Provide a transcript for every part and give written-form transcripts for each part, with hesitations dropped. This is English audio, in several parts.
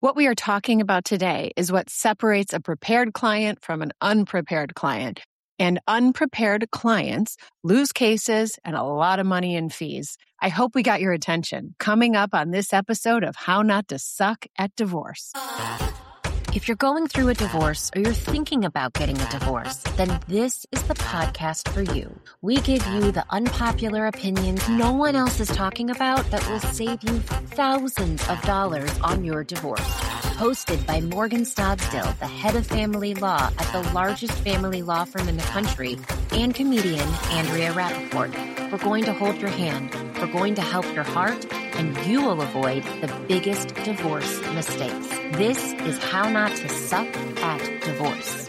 What we are talking about today is what separates a prepared client from an unprepared client. And unprepared clients lose cases and a lot of money in fees. I hope we got your attention. Coming up on this episode of How Not to Suck at Divorce. If you're going through a divorce or you're thinking about getting a divorce, then this is the podcast for you. We give you the unpopular opinions no one else is talking about that will save you thousands of dollars on your divorce. Hosted by Morgan Stogsdill, the head of family law at the largest family law firm in the country, and comedian Andrea Rappaport. We're going to hold your hand, we're going to help your heart, and you will avoid the biggest divorce mistakes. This is How Not to Suck at Divorce.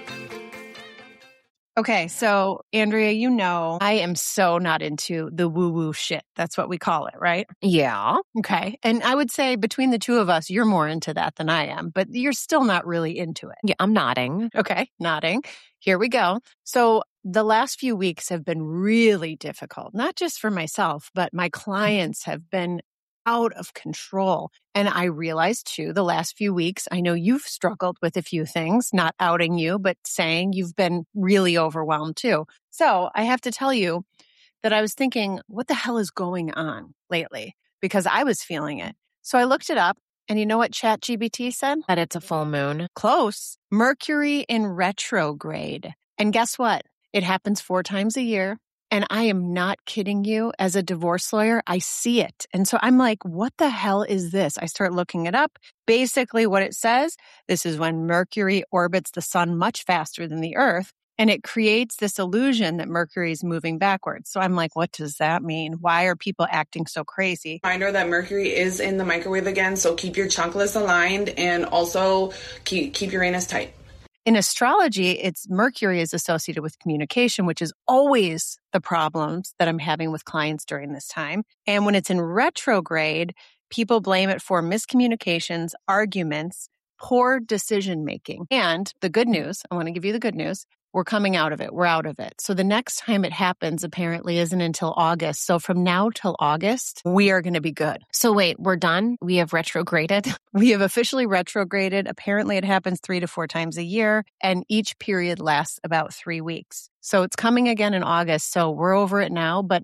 Okay, so Andrea, you know, I am so not into the woo-woo shit. That's what we call it, right? Yeah. Okay. And I would say between the two of us, you're more into that than I am, but you're still not really into it. Yeah, I'm nodding. Okay, nodding. Here we go. So the last few weeks have been really difficult, not just for myself, but my clients have been out of control. And I realized too, the last few weeks, I know you've struggled with a few things, not outing you, but saying you've been really overwhelmed too. So I have to tell you that I was thinking, what the hell is going on lately? Because I was feeling it. So I looked it up, and you know what ChatGPT said? That it's a full moon. Close. Mercury in retrograde. And guess what? It happens 4 times a year. And I am not kidding you. As a divorce lawyer, I see it. And so I'm like, what the hell is this? I start looking it up. Basically what it says, this is when Mercury orbits the sun much faster than the Earth. And it creates this illusion that Mercury is moving backwards. So I'm like, what does that mean? Why are people acting so crazy? Reminder that Mercury is in the microwave again. So keep your chunk list aligned and also keep Uranus tight. In astrology, it's Mercury is associated with communication, which is always the problems that I'm having with clients during this time. And when it's in retrograde, people blame it for miscommunications, arguments, poor decision making. And the good news, I want to give you the good news. We're coming out of it. We're out of it. So the next time it happens apparently isn't until August. So from now till August, we are going to be good. So wait, we're done? We have retrograded? We have officially retrograded. Apparently it happens 3 to 4 times a year, and each period lasts about 3 weeks. So it's coming again in August. So we're over it now, but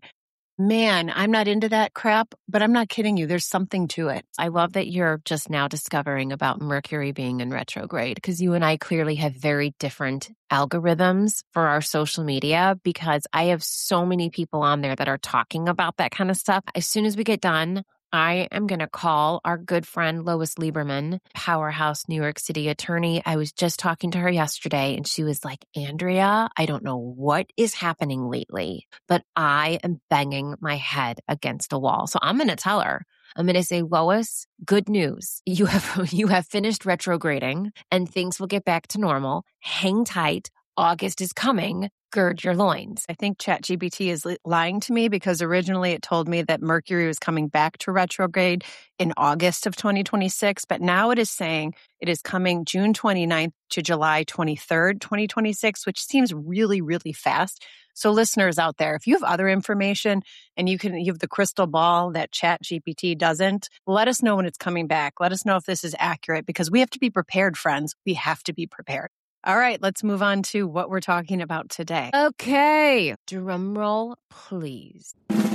man, I'm not into that crap, but I'm not kidding you. There's something to it. I love that you're just now discovering about Mercury being in retrograde, because you and I clearly have very different algorithms for our social media, because I have so many people on there that are talking about that kind of stuff. As soon as we get done, I am going to call our good friend Lois Lieberman, powerhouse New York City attorney. I was just talking to her yesterday and she was like, Andrea, I don't know what is happening lately, but I am banging my head against a wall. So I'm going to tell her. I'm going to say, Lois, good news. You have finished retrograding and things will get back to normal. Hang tight. August is coming. Gird your loins. I think ChatGPT is lying to me, because originally it told me that Mercury was coming back to retrograde in August of 2026, but now it is saying it is coming June 29th to July 23rd, 2026, which seems really, really fast. So listeners out there, if you have other information and you have the crystal ball that ChatGPT doesn't, let us know when it's coming back. Let us know if this is accurate, because we have to be prepared, friends. We have to be prepared. All right, let's move on to what we're talking about today. Okay, drum roll, please.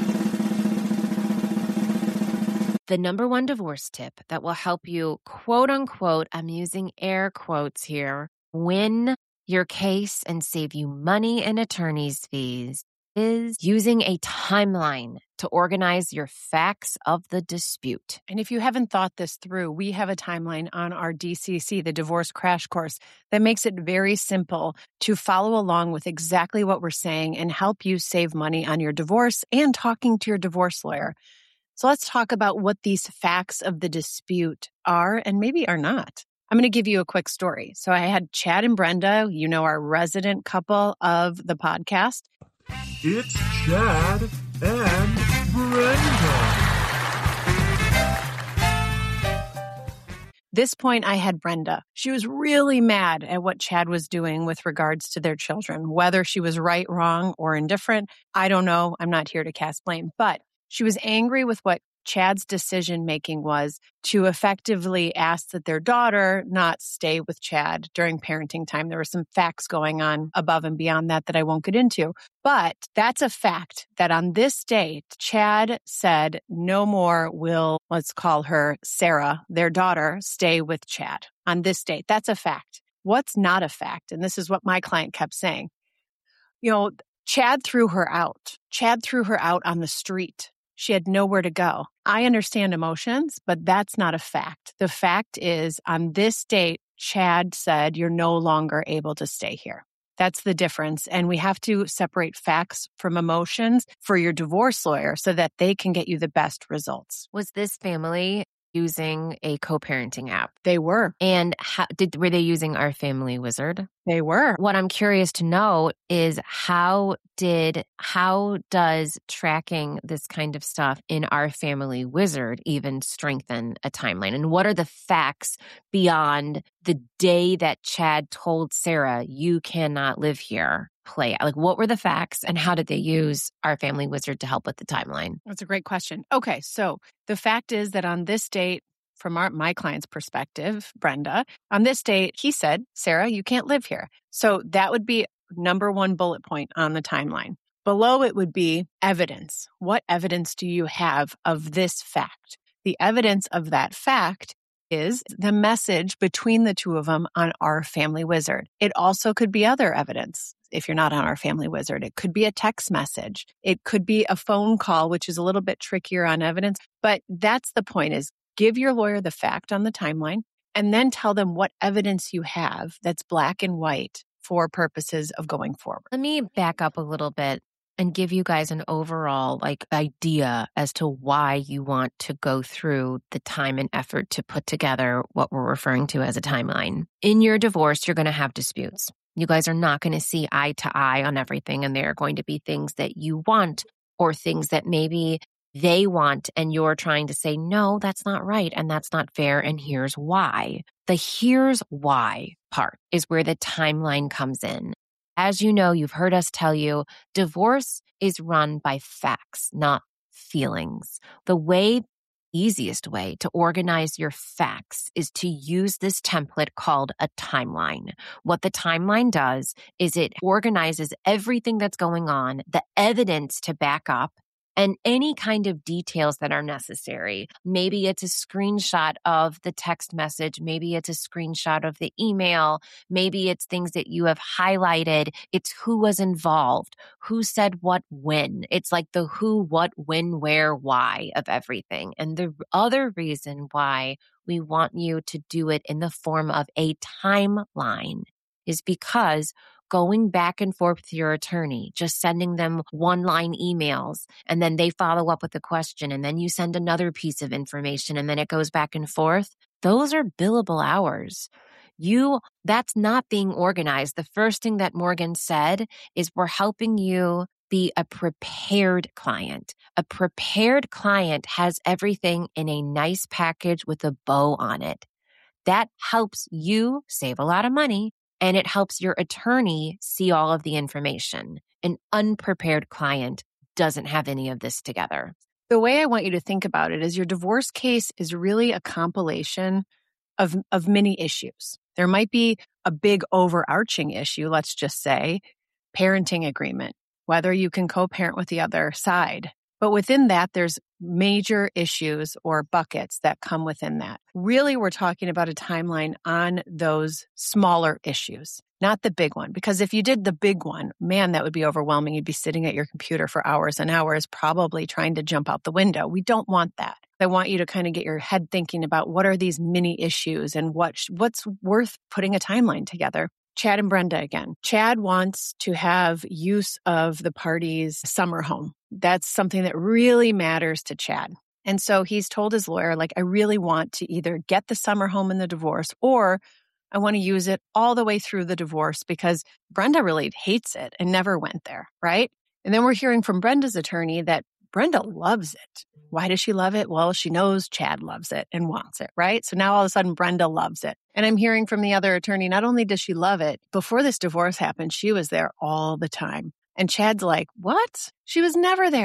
The number one divorce tip that will help you, quote unquote, I'm using air quotes here, win your case and save you money and attorney's fees, is using a timeline to organize your facts of the dispute. And if you haven't thought this through, we have a timeline on our DCC, the Divorce Crash Course, that makes it very simple to follow along with exactly what we're saying and help you save money on your divorce and talking to your divorce lawyer. So let's talk about what these facts of the dispute are and maybe are not. I'm going to give you a quick story. So I had Chad and Brenda, you know, our resident couple of the podcast. It's Chad and Brenda. This point, I had Brenda. She was really mad at what Chad was doing with regards to their children. Whether she was right, wrong, or indifferent, I don't know. I'm not here to cast blame. But she was angry with what Chad's decision-making was to effectively ask that their daughter not stay with Chad during parenting time. There were some facts going on above and beyond that I won't get into. But that's a fact that on this date, Chad said no more will, let's call her Sarah, their daughter, stay with Chad on this date. That's a fact. What's not a fact? And this is what my client kept saying. Chad threw her out. Chad threw her out on the street. She had nowhere to go. I understand emotions, but that's not a fact. The fact is, on this date, Chad said, you're no longer able to stay here. That's the difference. And we have to separate facts from emotions for your divorce lawyer so that they can get you the best results. Was this family using a co-parenting app? They were. And were they using Our Family Wizard? They were. What I'm curious to know is how does tracking this kind of stuff in Our Family Wizard even strengthen a timeline? And what are the facts beyond the day that Chad told Sarah, you cannot live here, play out? Like, what were the facts and how did they use Our Family Wizard to help with the timeline? That's a great question. Okay, so the fact is that on this date, from my client's perspective, Brenda, on this date, he said, Sarah, you can't live here. So that would be number one bullet point on the timeline. Below it would be evidence. What evidence do you have of this fact? The evidence of that fact is the message between the two of them on Our Family Wizard. It also could be other evidence. If you're not on Our Family Wizard, it could be a text message. It could be a phone call, which is a little bit trickier on evidence. But that's the point, is give your lawyer the fact on the timeline and then tell them what evidence you have that's black and white for purposes of going forward. Let me back up a little bit and give you guys an overall idea as to why you want to go through the time and effort to put together what we're referring to as a timeline. In your divorce, you're going to have disputes. You guys are not going to see eye to eye on everything, and there are going to be things that you want or things that maybe they want, and you're trying to say, no, that's not right, and that's not fair, and here's why. The here's why part is where the timeline comes in. As you know, you've heard us tell you, divorce is run by facts, not feelings. The easiest way to organize your facts is to use this template called a timeline. What the timeline does is it organizes everything that's going on, the evidence to back up, and any kind of details that are necessary. Maybe it's a screenshot of the text message. Maybe it's a screenshot of the email. Maybe it's things that you have highlighted. It's who was involved, who said what when. It's like the who, what, when, where, why of everything. And the other reason why we want you to do it in the form of a timeline is because going back and forth with your attorney, just sending them one-line emails, and then they follow up with a question, and then you send another piece of information, and then it goes back and forth. Those are billable hours. That's not being organized. The first thing that Morgan said is we're helping you be a prepared client. A prepared client has everything in a nice package with a bow on it. That helps you save a lot of money, and it helps your attorney see all of the information. An unprepared client doesn't have any of this together. The way I want you to think about it is your divorce case is really a compilation of many issues. There might be a big overarching issue, let's just say, parenting agreement, whether you can co-parent with the other side. But within that, there's major issues or buckets that come within that. Really, we're talking about a timeline on those smaller issues, not the big one. Because if you did the big one, man, that would be overwhelming. You'd be sitting at your computer for hours and hours, probably trying to jump out the window. We don't want that. I want you to kind of get your head thinking about what are these mini issues and what's worth putting a timeline together. Chad and Brenda again. Chad wants to have use of the party's summer home. That's something that really matters to Chad. And so he's told his lawyer, I really want to either get the summer home in the divorce, or I want to use it all the way through the divorce because Brenda really hates it and never went there, right? And then we're hearing from Brenda's attorney that Brenda loves it. Why does she love it? Well, she knows Chad loves it and wants it, right? So now all of a sudden Brenda loves it. And I'm hearing from the other attorney, not only does she love it, before this divorce happened, she was there all the time. And Chad's like, what? She was never there.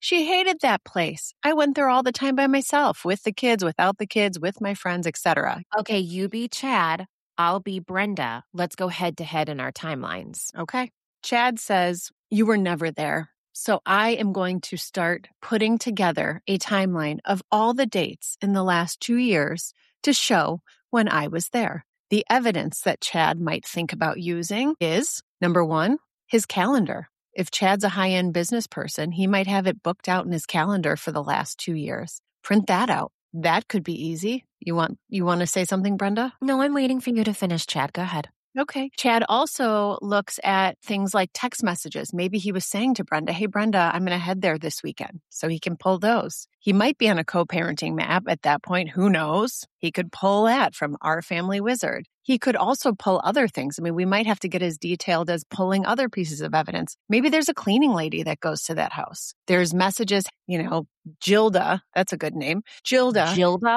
She hated that place. I went there all the time by myself, with the kids, without the kids, with my friends, etc. Okay, you be Chad. I'll be Brenda. Let's go head to head in our timelines. Okay. Chad says, you were never there. So I am going to start putting together a timeline of all the dates in the last 2 years to show when I was there. The evidence that Chad might think about using is, number one, his calendar. If Chad's a high-end business person, he might have it booked out in his calendar for the last 2 years. Print that out. That could be easy. You want to say something, Brenda? No, I'm waiting for you to finish, Chad. Go ahead. Okay. Chad also looks at things like text messages. Maybe he was saying to Brenda, hey, Brenda, I'm going to head there this weekend. So he can pull those. He might be on a co-parenting map at that point. Who knows? He could pull that from Our Family Wizard. He could also pull other things. I mean, we might have to get as detailed as pulling other pieces of evidence. Maybe there's a cleaning lady that goes to that house. There's messages, Gilda. That's a good name. Gilda.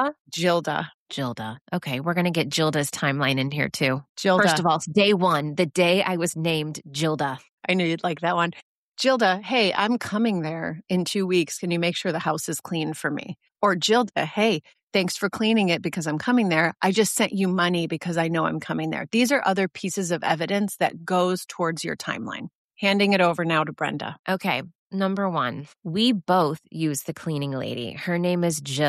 Okay, we're going to get Gilda's timeline in here too. Gilda. First of all, day one, the day I was named Gilda. I knew you'd like that one. Gilda, hey, I'm coming there in 2 weeks. Can you make sure the house is clean for me? Or Gilda, hey, thanks for cleaning it because I'm coming there. I just sent you money because I know I'm coming there. These are other pieces of evidence that goes towards your timeline. Handing it over now to Brenda. Okay. Number one, we both use the cleaning lady. Her name is Jill, ...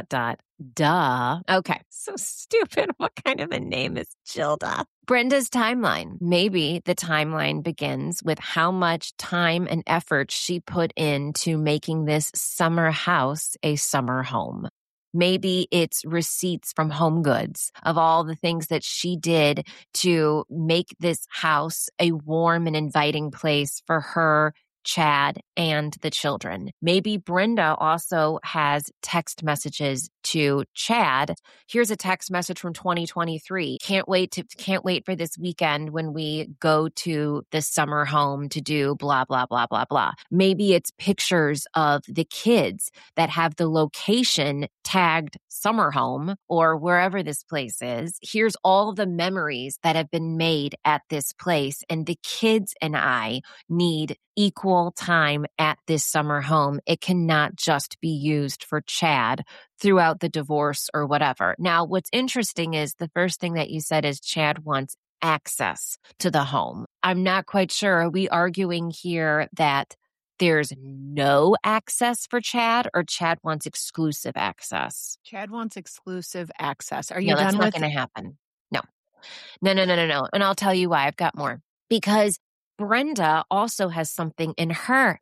Duh. Okay. So stupid. What kind of a name is Gilda? Brenda's timeline. Maybe the timeline begins with how much time and effort she put into making this summer house a summer home. Maybe it's receipts from Home Goods of all the things that she did to make this house a warm and inviting place for her, Chad, and the children. Maybe Brenda also has text messages to Chad. Here's a text message from 2023. Can't wait for this weekend when we go to the summer home to do blah, blah, blah, blah, blah. Maybe it's pictures of the kids that have the location tagged summer home or wherever this place is. Here's all the memories that have been made at this place. And the kids and I need equal time at this summer home. It cannot just be used for Chad throughout the divorce or whatever. Now, what's interesting is the first thing that you said is Chad wants access to the home. I'm not quite sure. Are we arguing here that there's no access for Chad or Chad wants exclusive access? Chad wants exclusive access. Are you that's done not with going to happen. No. And I'll tell you why. I've got more. Because Brenda also has something in her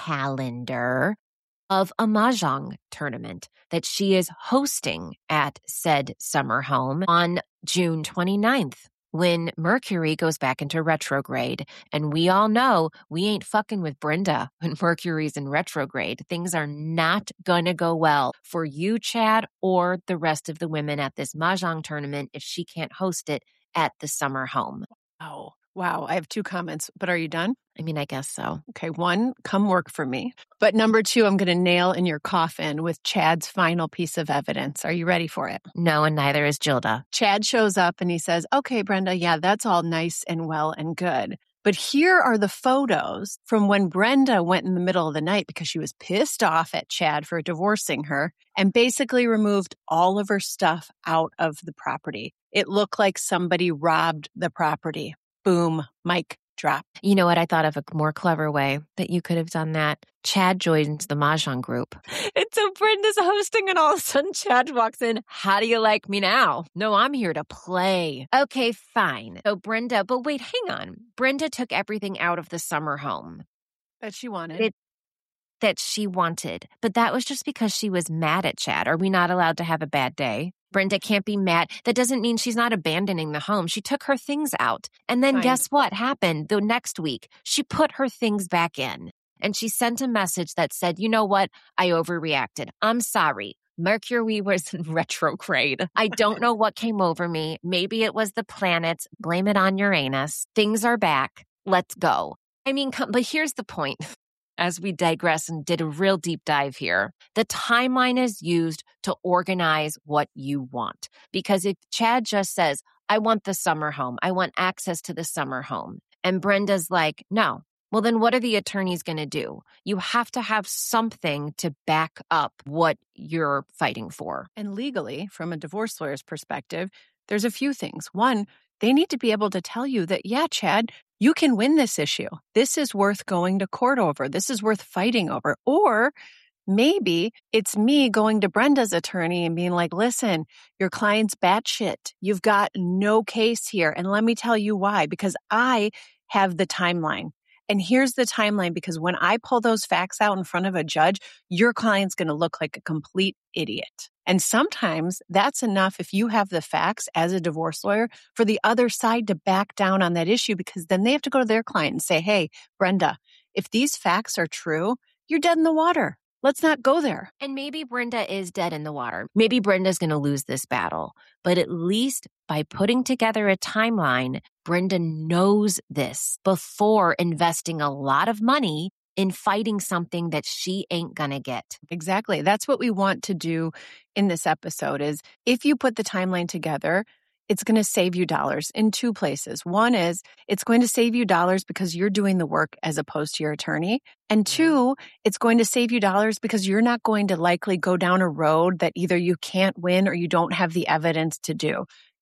calendar of a mahjong tournament that she is hosting at said summer home on June 29th when Mercury goes back into retrograde. And we all know we ain't fucking with Brenda when Mercury's in retrograde. Things are not gonna go well for you, Chad, or the rest of the women at this mahjong tournament if she can't host it at the summer home. Oh, wow. I have 2 comments, but are you done? I mean, I guess so. Okay, 1, come work for me. But number 2, I'm going to nail in your coffin with Chad's final piece of evidence. Are you ready for it? No, and neither is Gilda. Chad shows up and he says, okay, Brenda, yeah, that's all nice and well and good. But here are the photos from when Brenda went in the middle of the night because she was pissed off at Chad for divorcing her and basically removed all of her stuff out of the property. It looked like somebody robbed the property. Boom, mic drop. You know what? I thought of a more clever way that you could have done that. Chad joins the mahjong group. And so Brenda's hosting and all of a sudden Chad walks in. How do you like me now? No, I'm here to play. Okay, fine. So Brenda, but wait, hang on. Brenda took everything out of the summer home. That she wanted. That she wanted. But that was just because she was mad at Chad. Are we not allowed to have a bad day? Brenda can't be mad. That doesn't mean she's not abandoning the home. She took her things out. And then guess what happened the next week? She put her things back in. And she sent a message that said, you know what? I overreacted. I'm sorry. Mercury was in retrograde. I don't know what came over me. Maybe it was the planets. Blame it on Uranus. Things are back. Let's go. I mean, but here's the point. As we digress and did a real deep dive here, the timeline is used to organize what you want. Because if Chad just says, I want the summer home, I want access to the summer home, and Brenda's like, no, Well, then what are the attorneys going to do? You have to have something to back up what you're fighting for. And legally, from a divorce lawyer's perspective, there's a few things. One, they need to be able to tell you that, yeah, Chad, you can win this issue. This is worth going to court over. This is worth fighting over. Or maybe it's me going to Brenda's attorney and being like, listen, your client's batshit. You've got no case here. And let me tell you why, because I have the timeline. And here's the timeline, because when I pull those facts out in front of a judge, your client's going to look like a complete idiot. And sometimes that's enough, if you have the facts as a divorce lawyer, for the other side to back down on that issue, because then they have to go to their client and say, hey, Brenda, if these facts are true, you're dead in the water. Let's not go there. And maybe Brenda is dead in the water. Maybe Brenda's going to lose this battle. But at least by putting together a timeline, Brenda knows this before investing a lot of money in fighting something that she ain't going to get. Exactly. That's what we want to do in this episode is, if you put the timeline together, it's going to save you dollars in two places. One is it's going to save you dollars because you're doing the work as opposed to your attorney. And two, it's going to save you dollars because you're not going to likely go down a road that either you can't win or you don't have the evidence to do.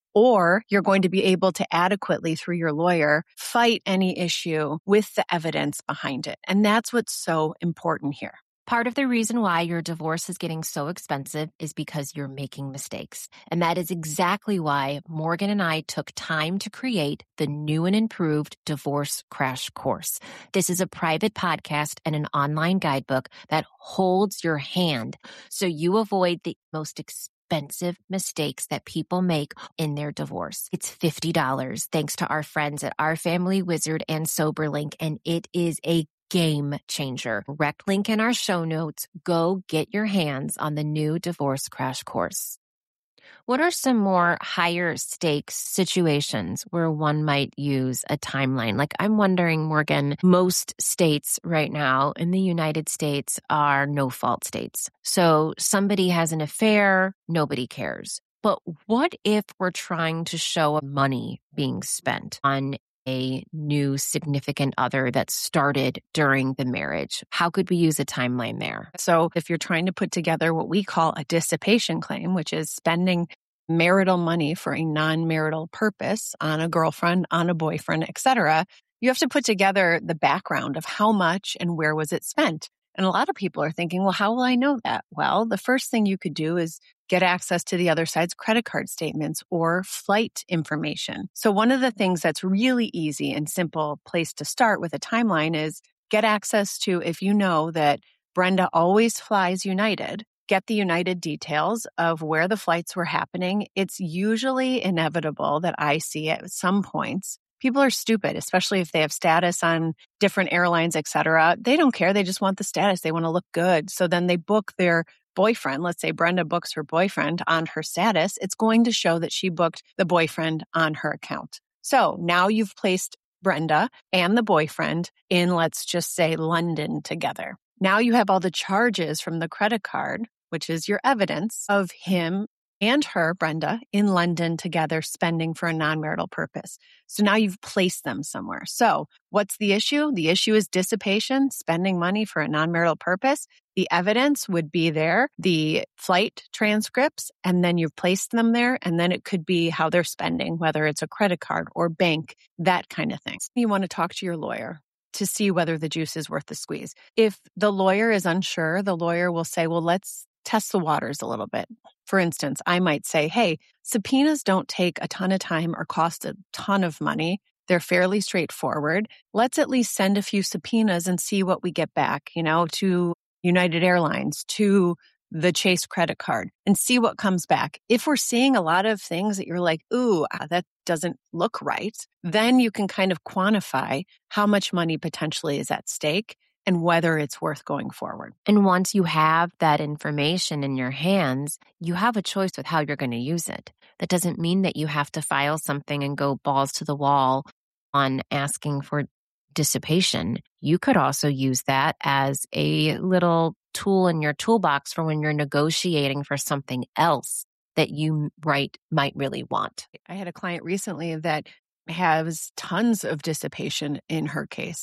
Or you're going to be able to adequately, through your lawyer, fight any issue with the evidence behind it. And that's what's so important here. Part of the reason why your divorce is getting so expensive is because you're making mistakes. And that is exactly why Morgan and I took time to create the new and improved Divorce Crash Course. This is a private podcast and an online guidebook that holds your hand so you avoid the most expensive mistakes that people make in their divorce. It's $50 thanks to our friends at Our Family Wizard and SoberLink, and it is a game changer. Direct link in our show notes. Go get your hands on the new Divorce Crash Course. What are some more higher stakes situations where one might use a timeline? Like, I'm wondering, Morgan, most states right now in the United States are no-fault states. So somebody has an affair, nobody cares. But what if we're trying to show money being spent on a new significant other that started during the marriage? How could we use a timeline there? So if you're trying to put together what we call a dissipation claim, which is spending marital money for a non-marital purpose on a girlfriend, on a boyfriend, etc., you have to put together the background of how much and where was it spent. And a lot of people are thinking, well, how will I know that? Well, the first thing you could do is get access to the other side's credit card statements or flight information. So one of the things that's really easy and simple place to start with a timeline is get access to, if you know that Brenda always flies United, get the United details of where the flights were happening. It's usually inevitable that I see at some points. People are stupid, especially if they have status on different airlines, etc. They don't care. They just want the status. They want to look good. So then they book their boyfriend. Let's say Brenda books her boyfriend on her status. It's going to show that she booked the boyfriend on her account. So now you've placed Brenda and the boyfriend in, let's just say, London together. Now you have all the charges from the credit card, which is your evidence of him and her, Brenda, in London together spending for a non-marital purpose. So now you've placed them somewhere. So what's the issue? The issue is dissipation, spending money for a non-marital purpose. The evidence would be there, the flight transcripts, and then you've placed them there. And then it could be how they're spending, whether it's a credit card or bank, that kind of thing. You want to talk to your lawyer to see whether the juice is worth the squeeze. If the lawyer is unsure, the lawyer will say, well, let's test the waters a little bit. For instance, I might say, hey, subpoenas don't take a ton of time or cost a ton of money. They're fairly straightforward. Let's at least send a few subpoenas and see what we get back, to United Airlines, to the Chase credit card, and see what comes back. If we're seeing a lot of things that you're like, ooh, that doesn't look right, then you can kind of quantify how much money potentially is at stake and whether it's worth going forward. And once you have that information in your hands, you have a choice with how you're going to use it. That doesn't mean that you have to file something and go balls to the wall on asking for dissipation. You could also use that as a little tool in your toolbox for when you're negotiating for something else that you might really want. I had a client recently that has tons of dissipation in her case.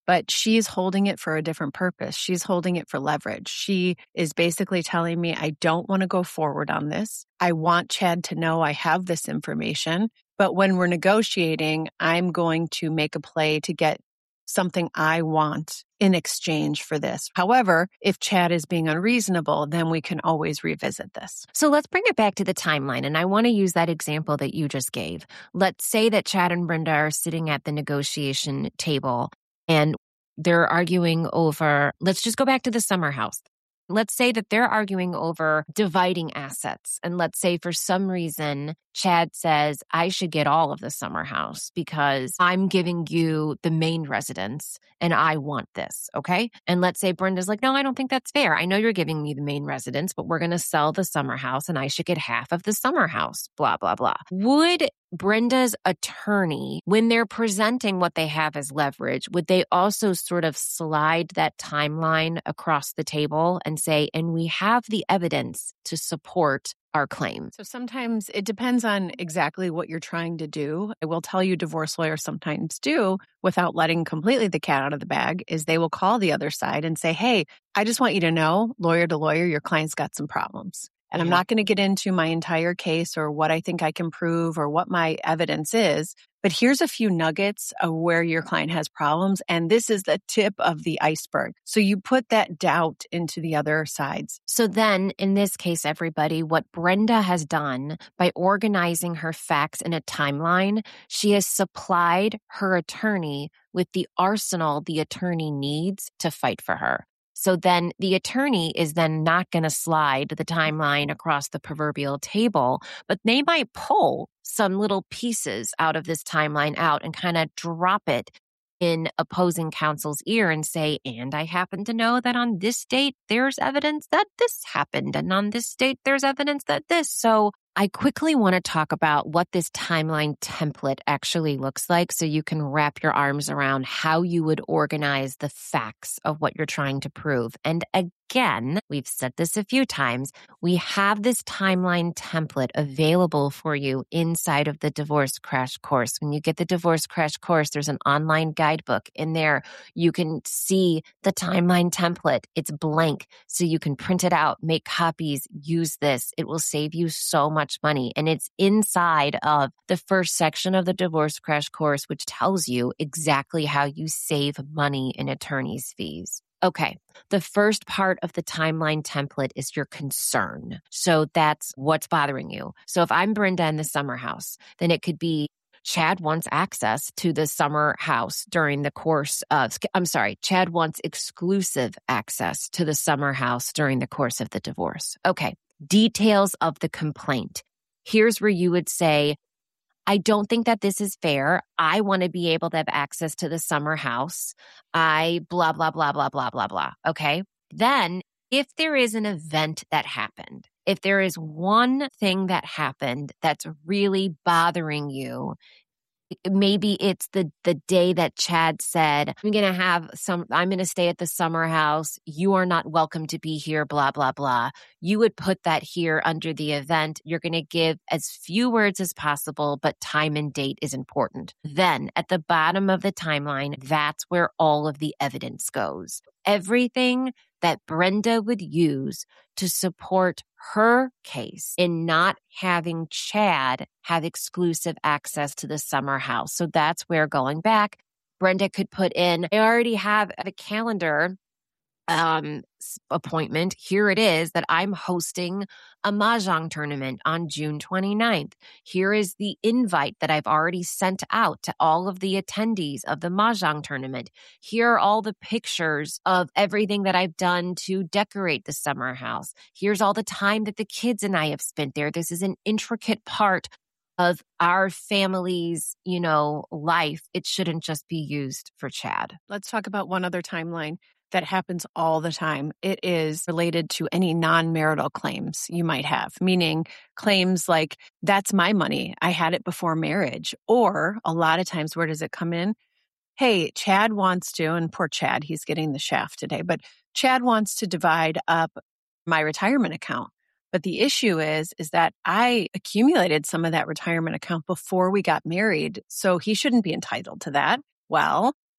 but she's holding it for a different purpose. She's holding it for leverage. She is basically telling me, I don't want to go forward on this. I want Chad to know I have this information, but when we're negotiating, I'm going to make a play to get something I want in exchange for this. However, if Chad is being unreasonable, then we can always revisit this. So let's bring it back to the timeline. And I want to use that example that you just gave. Let's say that Chad and Brenda are sitting at the negotiation table and they're arguing over, let's just go back to the summer house. Let's say that they're arguing over dividing assets. And let's say for some reason, Chad says, I should get all of the summer house because I'm giving you the main residence and I want this, okay? And let's say Brenda's like, no, I don't think that's fair. I know you're giving me the main residence, but we're going to sell the summer house and I should get half of the summer house, blah, blah, blah. Would Brenda's attorney, when they're presenting what they have as leverage, would they also sort of slide that timeline across the table and say, and we have the evidence to support our claim? So sometimes it depends on exactly what you're trying to do. I will tell you divorce lawyers sometimes do, without letting completely the cat out of the bag, is they will call the other side and say, hey, I just want you to know, lawyer to lawyer, your client's got some problems. And I'm not going to get into my entire case or what I think I can prove or what my evidence is, but here's a few nuggets of where your client has problems. And this is the tip of the iceberg. So you put that doubt into the other sides. So then in this case, everybody, what Brenda has done by organizing her facts in a timeline, she has supplied her attorney with the arsenal the attorney needs to fight for her. So then the attorney is then not going to slide the timeline across the proverbial table, but they might pull some little pieces out of this timeline out and kind of drop it in opposing counsel's ear and say, and I happen to know that on this date, there's evidence that this happened. And on this date, there's evidence that this. So I quickly want to talk about what this timeline template actually looks like so you can wrap your arms around how you would organize the facts of what you're trying to prove. And again, we've said this a few times, we have this timeline template available for you inside of the Divorce Crash Course. When you get the Divorce Crash Course, there's an online guidebook in there. You can see the timeline template. It's blank, so you can print it out, make copies, use this. It will save you so much money. And it's inside of the first section of the Divorce Crash Course, which tells you exactly how you save money in attorney's fees. Okay, the first part of the timeline template is your concern. So that's what's bothering you. So if I'm Brenda in the summer house, then it could be Chad wants access to the summer house during the course of, Chad wants exclusive access to the summer house during the course of the divorce. Okay, details of the complaint. Here's where you would say, I don't think that this is fair. I want to be able to have access to the summer house. I blah, blah, blah, blah, blah, blah, blah. Okay. Then if there is an event that happened, if there is one thing that happened that's really bothering you, maybe it's the day that Chad said, I'm going to stay at the summer house. You are not welcome to be here, blah, blah, blah. You would put that here under the event. You're going to give as few words as possible, but time and date is important. Then at the bottom of the timeline, that's where all of the evidence goes. Everything that Brenda would use to support her case in not having Chad have exclusive access to the summer house. So that's where, going back, Brenda could put in, I already have a calendar appointment. Here it is that I'm hosting a Mahjong tournament on June 29th. Here is the invite that I've already sent out to all of the attendees of the Mahjong tournament. Here are all the pictures of everything that I've done to decorate the summer house. Here's all the time that the kids and I have spent there. This is an intricate part of our family's, life. It shouldn't just be used for Chad. Let's talk about one other timeline that happens all the time. It is related to any non-marital claims you might have, meaning claims like, that's my money. I had it before marriage. Or a lot of times, where does it come in? Hey, Chad wants to, and poor Chad, he's getting the shaft today, but Chad wants to divide up my retirement account. But the issue is that I accumulated some of that retirement account before we got married, so he shouldn't be entitled to that. Well,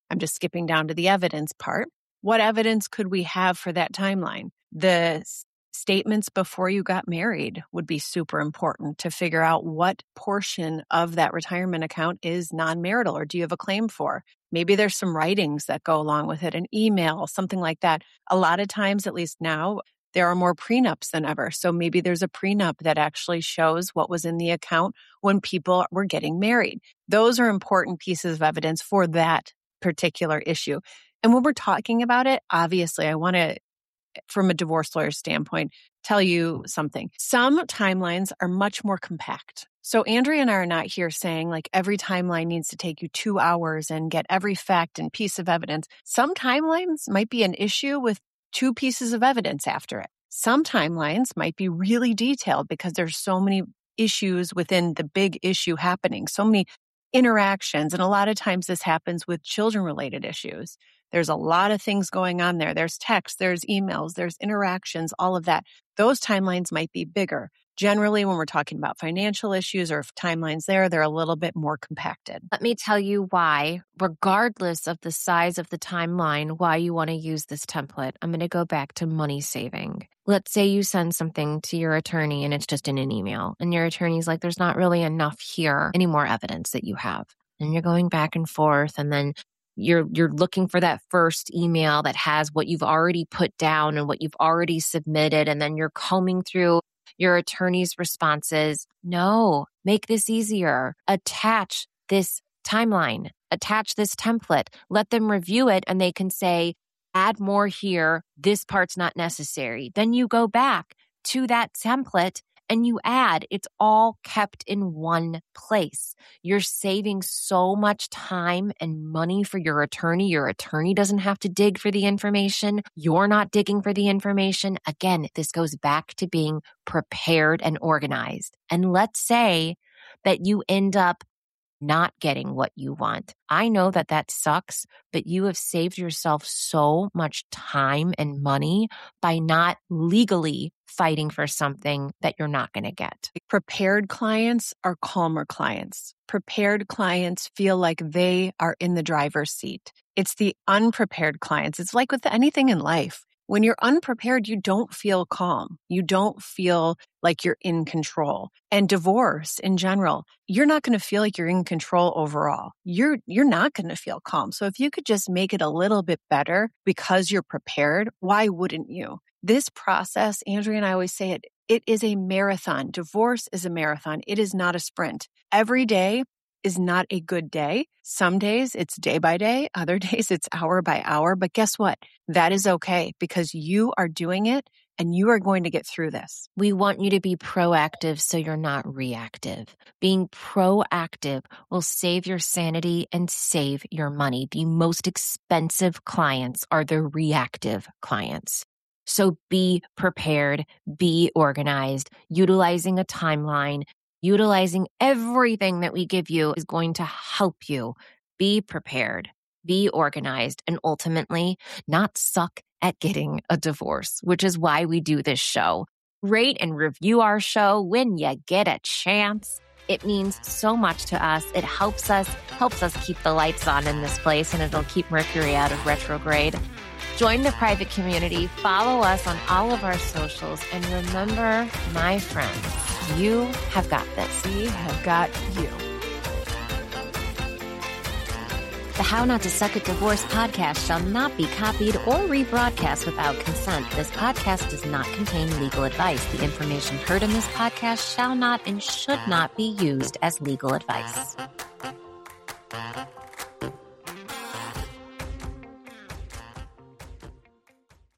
I'm just skipping down to the evidence part. What evidence could we have for that timeline? The statements before you got married would be super important to figure out what portion of that retirement account is non-marital or do you have a claim for? Maybe there's some writings that go along with it, an email, something like that. A lot of times, at least now, there are more prenups than ever. So maybe there's a prenup that actually shows what was in the account when people were getting married. Those are important pieces of evidence for that particular issue. And when we're talking about it, obviously, I want to, from a divorce lawyer's standpoint, tell you something. Some timelines are much more compact. So Andrea and I are not here saying like every timeline needs to take you 2 hours and get every fact and piece of evidence. Some timelines might be an issue with 2 pieces of evidence after it. Some timelines might be really detailed because there's so many issues within the big issue happening, so many interactions. And a lot of times this happens with children-related issues. There's a lot of things going on there. There's texts, there's emails, there's interactions, all of that. Those timelines might be bigger. Generally, when we're talking about financial issues or timelines there, they're a little bit more compacted. Let me tell you why, regardless of the size of the timeline, why you want to use this template. I'm going to go back to money saving. Let's say you send something to your attorney and it's just in an email. And your attorney's like, there's not really enough here, any more evidence that you have. And you're going back and forth. And then you're looking for that first email that has what you've already put down and what you've already submitted. And then you're combing through your attorney's responses. No, make this easier. Attach this timeline, attach this template, let them review it and they can say, add more here. This part's not necessary. Then you go back to that template and you add. It's all kept in one place. You're saving so much time and money for your attorney. Your attorney doesn't have to dig for the information. You're not digging for the information. Again, this goes back to being prepared and organized. And let's say that you end up not getting what you want. I know that that sucks, but you have saved yourself so much time and money by not legally fighting for something that you're not going to get. Prepared clients are calmer clients. Prepared clients feel like they are in the driver's seat. It's the unprepared clients. It's like with anything in life. When you're unprepared, you don't feel calm. You don't feel like you're in control. And divorce in general, you're not going to feel like you're in control overall. You're not going to feel calm. So if you could just make it a little bit better because you're prepared, why wouldn't you? This process, Andrea and I always say it is a marathon. Divorce is a marathon. It is not a sprint. Every day is not a good day. Some days it's day by day. Other days it's hour by hour. But guess what? That is okay because you are doing it and you are going to get through this. We want you to be proactive so you're not reactive. Being proactive will save your sanity and save your money. The most expensive clients are the reactive clients. So be prepared, be organized, utilizing a timeline, utilizing everything that we give you is going to help you be prepared, be organized, and ultimately not suck at getting a divorce, which is why we do this show. Rate and review our show when you get a chance. It means so much to us. It helps us keep the lights on in this place, and it'll keep Mercury out of retrograde. Join the private community, follow us on all of our socials, and remember, my friends, you have got this. We have got you. The How Not to Suck at Divorce podcast shall not be copied or rebroadcast without consent. This podcast does not contain legal advice. The information heard in this podcast shall not and should not be used as legal advice.